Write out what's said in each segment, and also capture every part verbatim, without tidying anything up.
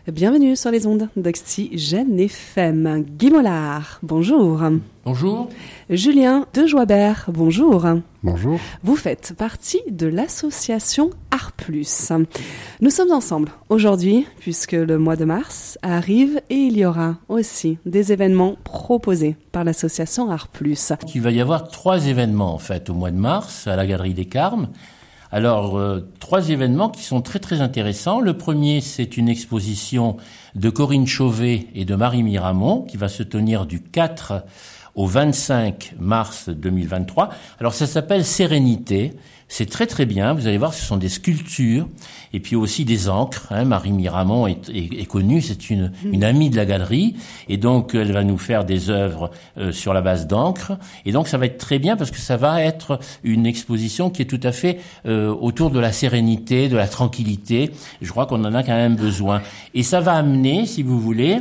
Bienvenue sur les ondes d'Oxygène F M. Guy Mollard, bonjour. Bonjour. Julien de Joibert, bonjour. Bonjour. Vous faites partie de l'association Art Plus. Nous sommes ensemble aujourd'hui puisque le mois de mars arrive et il y aura aussi des événements proposés par l'association Art Plus. Il va y avoir trois événements en fait au mois de mars à la Galerie des Carmes. Alors, euh, trois événements qui sont très très intéressants. Le premier, c'est une exposition de Corinne Chauvet et de Marie Miramont qui va se tenir du quatre au vingt-cinq mars deux mille vingt-trois. Alors, ça s'appelle Sérénité. C'est très très bien. Vous allez voir, ce sont des sculptures et puis aussi des encres. Hein. Marie Miramont est, est, est connue, c'est une, une amie de la galerie et donc elle va nous faire des œuvres euh, sur la base d'encre. Et donc ça va être très bien parce que ça va être une exposition qui est tout à fait euh, autour de la sérénité, de la tranquillité. Je crois qu'on en a quand même besoin. Et ça va amener, si vous voulez,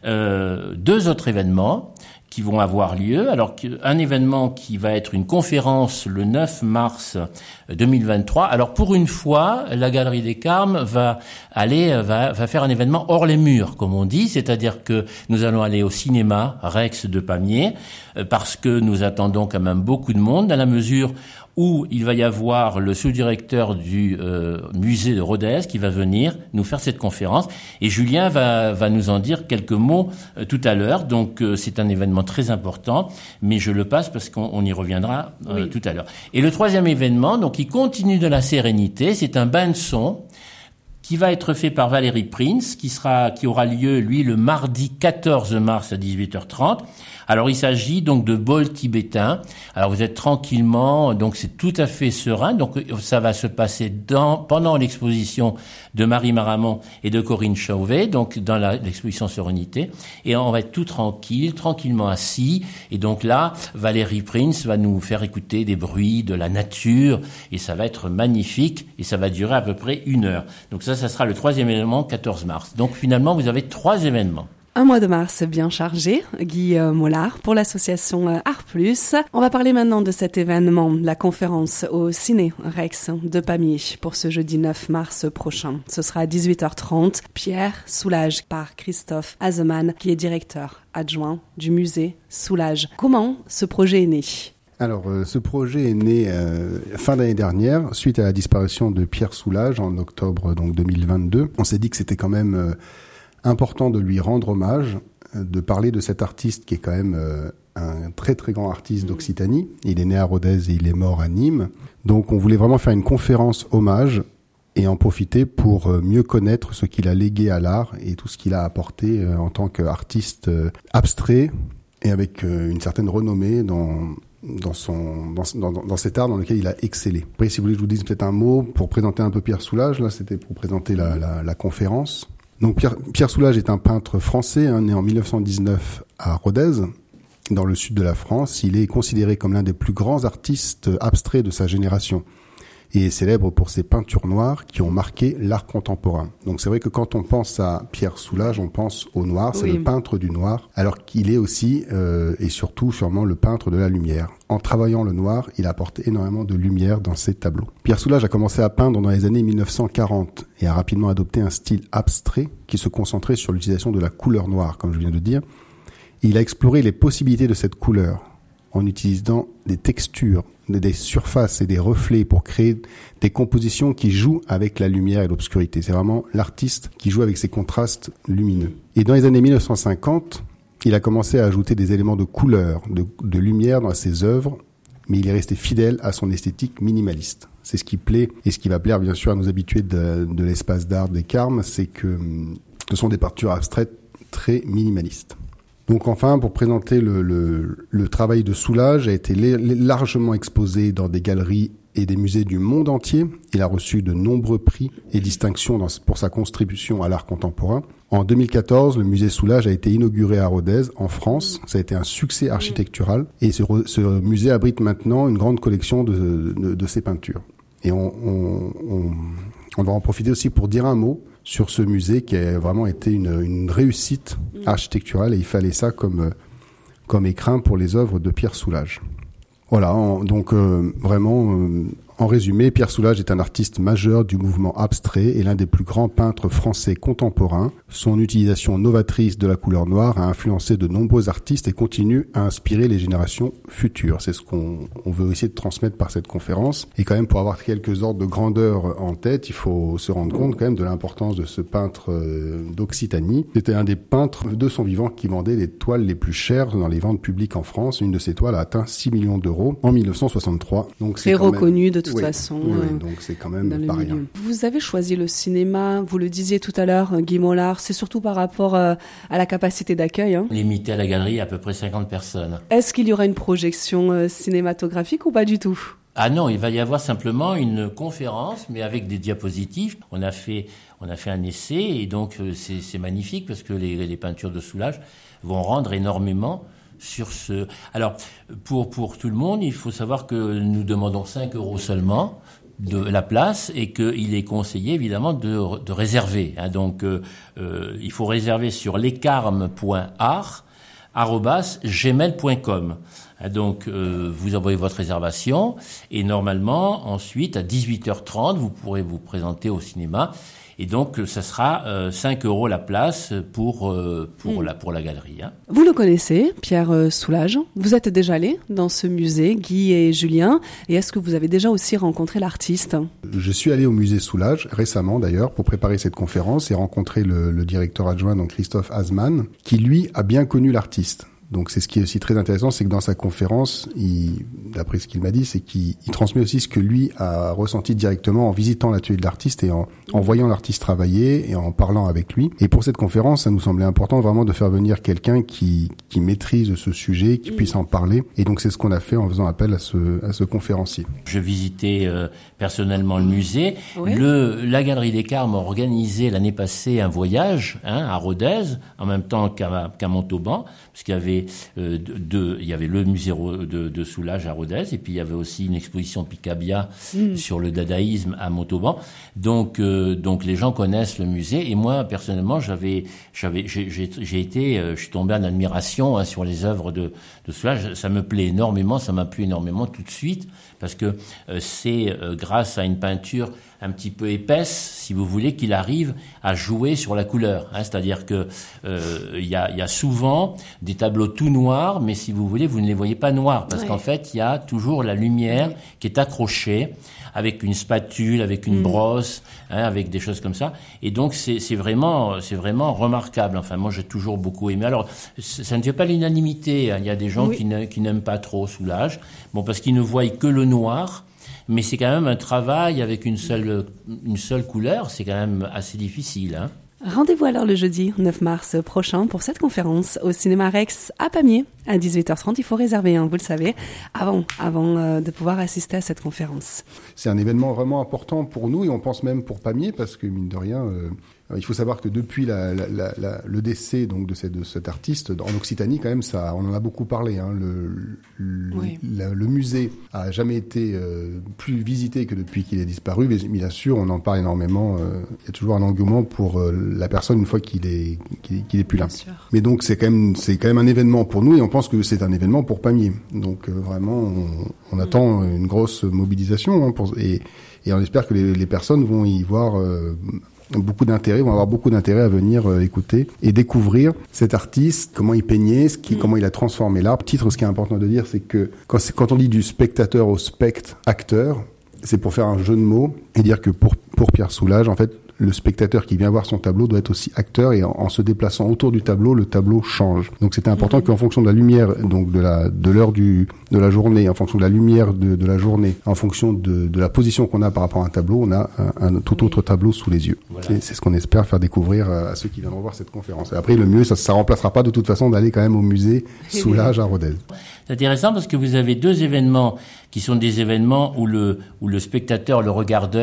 euh, deux autres événements qui vont avoir lieu. Alors, un événement qui va être une conférence le neuf mars deux mille vingt-trois. Alors, pour une fois, la Galerie des Carmes va aller, va, va faire un événement hors les murs, comme on dit. C'est-à-dire que nous allons aller au cinéma Rex de Pamiers, parce que nous attendons quand même beaucoup de monde, dans la mesure où il va y avoir le sous-directeur du euh, musée de Rodez qui va venir nous faire cette conférence. Et Julien va, va nous en dire quelques mots euh, tout à l'heure. Donc, euh, c'est un événement très important, mais je le passe parce qu'on on y reviendra euh, oui. tout à l'heure. Et le troisième événement, donc, il continue de la sérénité. C'est un bain de son qui va être fait par Valérie Prince, qui sera, qui aura lieu, lui, le mardi quatorze mars à dix-huit heures trente. Alors, il s'agit donc de bols tibétains. Alors, vous êtes tranquillement, donc c'est tout à fait serein. Donc, ça va se passer dans, pendant l'exposition de Marie Miramont et de Corinne Chauvet, donc dans la, l'exposition Sérénité. Et on va être tout tranquille, tranquillement assis. Et donc là, Valérie Prince va nous faire écouter des bruits de la nature. Et ça va être magnifique. Et ça va durer à peu près une heure. Donc ça, ça sera le troisième événement, quatorze mars. Donc finalement, vous avez trois événements. Un mois de mars bien chargé, Guy Mollard pour l'association Art Plus. On va parler maintenant de cet événement, la conférence au Ciné Rex de Pamiers pour ce jeudi neuf mars prochain. Ce sera à dix-huit heures trente. Pierre Soulages par Christophe Hazeman, qui est directeur adjoint du musée Soulages. Comment ce projet est né ? Alors, euh, ce projet est né euh, fin d'année dernière, suite à la disparition de Pierre Soulages en octobre donc deux mille vingt-deux. On s'est dit que c'était quand même euh, important de lui rendre hommage, de parler de cet artiste qui est quand même euh, un très très grand artiste d'Occitanie. Il est né à Rodez et il est mort à Nîmes. Donc on voulait vraiment faire une conférence hommage et en profiter pour euh, mieux connaître ce qu'il a légué à l'art et tout ce qu'il a apporté euh, en tant qu'artiste euh, abstrait et avec euh, une certaine renommée dans dans son dans, dans dans cet art dans lequel il a excellé. Après, si vous voulez, je vous dise peut-être un mot pour présenter un peu Pierre Soulages. Là, c'était pour présenter la la, la conférence. Donc Pierre, Pierre Soulages est un peintre français, hein, né en mille neuf cent dix-neuf à Rodez, dans le sud de la France. Il est considéré comme l'un des plus grands artistes abstraits de sa génération et est célèbre pour ses peintures noires qui ont marqué l'art contemporain. Donc c'est vrai que quand on pense à Pierre Soulages, on pense au noir, c'est oui. le peintre du noir, alors qu'il est aussi euh, et surtout sûrement le peintre de la lumière. En travaillant le noir, il a apporté énormément de lumière dans ses tableaux. Pierre Soulages a commencé à peindre dans les années mille neuf cent quarante et a rapidement adopté un style abstrait qui se concentrait sur l'utilisation de la couleur noire, comme je viens de dire. Il a exploré les possibilités de cette couleur en utilisant des textures, des surfaces et des reflets pour créer des compositions qui jouent avec la lumière et l'obscurité. C'est vraiment l'artiste qui joue avec ces contrastes lumineux. Et dans les années mille neuf cent cinquante, il a commencé à ajouter des éléments de couleur, de, de lumière dans ses œuvres, mais il est resté fidèle à son esthétique minimaliste. C'est ce qui plaît et ce qui va plaire bien sûr à nos habitués de, de l'espace d'art des Carmes, c'est que ce sont des peintures abstraites très minimalistes. Donc enfin, pour présenter le, le, le travail de Soulages, a été largement exposé dans des galeries et des musées du monde entier. Il a reçu de nombreux prix et distinctions dans, pour sa contribution à l'art contemporain. En deux mille quatorze, le musée Soulages a été inauguré à Rodez, en France. Ça a été un succès architectural et ce, ce musée abrite maintenant une grande collection de, de, de ses peintures. Et on, on, on, on va en profiter aussi pour dire un mot sur ce musée qui a vraiment été une, une réussite architecturale et il fallait ça comme, comme écrin pour les œuvres de Pierre Soulages. Voilà, en, donc euh, vraiment, euh, En résumé, Pierre Soulages est un artiste majeur du mouvement abstrait et l'un des plus grands peintres français contemporains. Son utilisation novatrice de la couleur noire a influencé de nombreux artistes et continue à inspirer les générations futures. C'est ce qu'on on veut essayer de transmettre par cette conférence. Et quand même, pour avoir quelques ordres de grandeur en tête, il faut se rendre compte quand même de l'importance de ce peintre d'Occitanie. C'était un des peintres de son vivant qui vendait les toiles les plus chères dans les ventes publiques en France. Une de ces toiles a atteint six millions d'euros en mille neuf cent soixante-trois. Donc c'est, c'est quand reconnu même... de toute oui, façon. Oui, euh, donc c'est quand même pas rien. Vous avez choisi le cinéma, vous le disiez tout à l'heure, Guy Mollard, c'est surtout par rapport euh, à la capacité d'accueil. Hein. Limité à la galerie à peu près cinquante personnes. Est-ce qu'il y aura une projection euh, cinématographique ou pas du tout ? Ah non, il va y avoir simplement une conférence, mais avec des diapositives. On a fait, on a fait un essai et donc euh, c'est, c'est magnifique parce que les, les peintures de Soulages vont rendre énormément sur ce. Alors pour pour tout le monde, il faut savoir que nous demandons cinq euros seulement de la place et qu'il est conseillé évidemment de, de réserver. Hein. Donc euh, euh, il faut réserver sur lescarmes point art arobase gmail point com. Donc, euh, vous envoyez votre réservation et normalement, ensuite, à dix-huit heures trente, vous pourrez vous présenter au cinéma. Et donc, ça sera euh, cinq euros la place pour euh, pour mmh. la pour la galerie. Hein. Vous le connaissez, Pierre euh, Soulages. Vous êtes déjà allé dans ce musée, Guy et Julien. Et est-ce que vous avez déjà aussi rencontré l'artiste ? Je suis allé au musée Soulages récemment d'ailleurs pour préparer cette conférence et rencontrer le, le directeur adjoint, donc Christophe Hasman, qui lui a bien connu l'artiste. Donc c'est ce qui est aussi très intéressant, c'est que dans sa conférence, il, d'après ce qu'il m'a dit, c'est qu'il il transmet aussi ce que lui a ressenti directement en visitant l'atelier de l'artiste et en, en voyant l'artiste travailler et en parlant avec lui. Et pour cette conférence, ça nous semblait important vraiment de faire venir quelqu'un qui, qui maîtrise ce sujet, qui puisse en parler. Et donc c'est ce qu'on a fait en faisant appel à ce, à ce conférencier. Je visitais euh, personnellement le musée. Oui. Le, la Galerie des Carmes a organisé l'année passée un voyage hein, à Rodez, en même temps qu'à, qu'à Montauban, parce qu'il y avait Euh, de, de, il y avait le musée de, de Soulages à Rodez et puis il y avait aussi une exposition Picabia mmh. sur le dadaïsme à Montauban. Donc, euh, donc les gens connaissent le musée et moi personnellement j'avais, j'avais, j'ai, j'ai, j'ai été, euh, je suis tombé en admiration hein, sur les œuvres de, de Soulages. Ça me plaît énormément, ça m'a plu énormément tout de suite parce que euh, c'est euh, grâce à une peinture un petit peu épaisse, si vous voulez, qu'il arrive à jouer sur la couleur. Hein, c'est-à-dire que euh, il y a, y a souvent des tableaux tout noirs, mais si vous voulez, vous ne les voyez pas noirs, parce ouais. qu'en fait, il y a toujours la lumière ouais. qui est accrochée avec une spatule, avec une mmh. brosse, hein, avec des choses comme ça. Et donc, c'est, c'est vraiment, c'est vraiment remarquable. Enfin, moi, j'ai toujours beaucoup aimé. Alors, ça ne fait pas l'unanimité. Hein. Il y a des gens oui. qui, ne, qui n'aiment pas trop Soulages, bon, parce qu'ils ne voient que le noir. Mais c'est quand même un travail avec une seule, une seule couleur, c'est quand même assez difficile. Hein. Rendez-vous alors le jeudi neuf mars prochain pour cette conférence au Cinéma Rex à Pamiers à dix-huit heures trente. Il faut réserver, hein, vous le savez, avant, avant euh, de pouvoir assister à cette conférence. C'est un événement vraiment important pour nous et on pense même pour Pamiers parce que mine de rien... Euh... Il faut savoir que depuis la, la, la, la, le décès donc de, cette, de cet artiste en Occitanie, quand même, ça, on en a beaucoup parlé. Hein. Le, le, oui. la, le musée a jamais été euh, plus visité que depuis qu'il est disparu, mais bien sûr, on en parle énormément. Euh, il y a toujours un engouement pour euh, la personne une fois qu'il est qu'il, qu'il est plus là. Mais donc c'est quand même c'est quand même un événement pour nous et on pense que c'est un événement pour Pamiers. Donc euh, vraiment, on, on attend mmh. une grosse mobilisation hein, pour, et, et on espère que les, les personnes vont y voir. Euh, beaucoup d'intérêt, vont avoir beaucoup d'intérêt à venir euh, écouter et découvrir cet artiste, comment il peignait, ce qui, mmh. comment il a transformé l'art. Titre, ce qui est important de dire, c'est que quand, c'est, quand on dit du spectateur au spect-acteur, c'est pour faire un jeu de mots et dire que pour, pour Pierre Soulages, en fait, le spectateur qui vient voir son tableau doit être aussi acteur et en, en se déplaçant autour du tableau, le tableau change. Donc c'était important mmh. qu'en fonction de la lumière, donc de la de l'heure du de la journée, en fonction de la lumière de, de la journée, en fonction de, de la position qu'on a par rapport à un tableau, on a un, un tout autre tableau sous les yeux. Voilà. Et c'est ce qu'on espère faire découvrir à ceux qui viendront voir cette conférence. Et après, le mieux, ça ça remplacera pas de toute façon d'aller quand même au musée Soulages à Rodez. C'est intéressant parce que vous avez deux événements qui sont des événements où le où le spectateur, le regardeur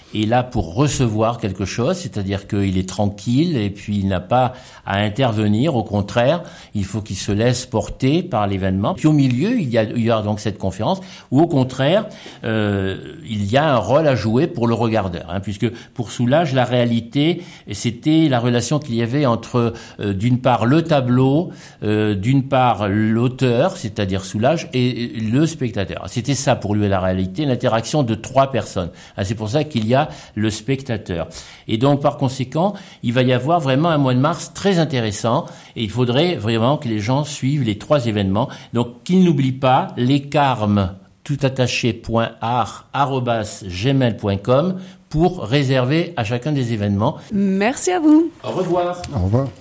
est là pour recevoir quelque chose, c'est-à-dire qu'il est tranquille et puis il n'a pas à intervenir. Au contraire, il faut qu'il se laisse porter par l'événement. Puis au milieu, il y a, il y a donc cette conférence où, au contraire, euh, il y a un rôle à jouer pour le regardeur, hein, puisque pour Soulages, la réalité, c'était la relation qu'il y avait entre, euh, d'une part, le tableau, euh, d'une part, l'auteur, c'est-à-dire Soulages, et le spectateur. C'était ça pour lui la réalité, l'interaction de trois personnes. Ah, c'est pour ça qu'il y a le spectateur. Et donc, par conséquent, il va y avoir vraiment un mois de mars très intéressant, et il faudrait vraiment que les gens suivent les trois événements. Donc, qu'ils n'oublient pas les carmes toutattaché.art arobase gmail point com pour réserver à chacun des événements. Merci à vous. Au revoir. Au revoir.